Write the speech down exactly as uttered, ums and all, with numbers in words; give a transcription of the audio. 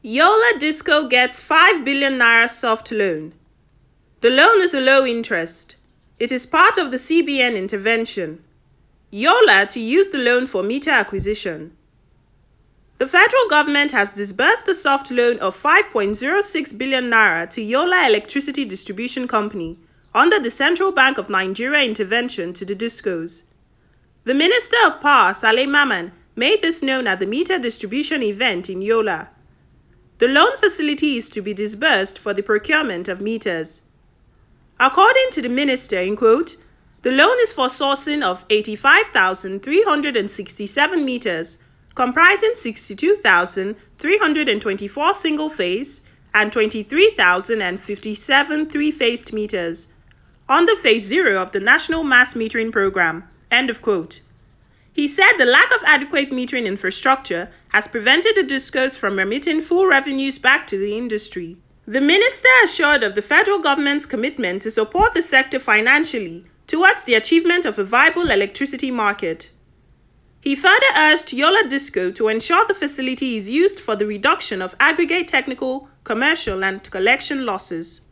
Yola Disco gets five billion naira soft loan. The loan is a low interest. It is part of the C B N intervention. Yola to use the loan for meter acquisition. The federal government has disbursed a soft loan of five point zero six billion naira to Yola Electricity Distribution Company under the Central Bank of Nigeria intervention to the discos. The Minister of Power, Saleh Maman, made this known at the meter distribution event in Yola. The loan facility is to be disbursed for the procurement of meters. According to the minister, in quote, the loan is for sourcing of eighty-five thousand three hundred sixty-seven meters, comprising sixty-two thousand three hundred twenty-four single-phase and twenty-three thousand fifty-seven three-phased meters, under Phase Zero of the National Mass Metering Program, end of quote. He said the lack of adequate metering infrastructure has prevented the discos from remitting full revenues back to the industry. The minister assured of the federal government's commitment to support the sector financially towards the achievement of a viable electricity market. He further urged Yola Disco to ensure the facility is used for the reduction of aggregate technical, commercial, and collection losses.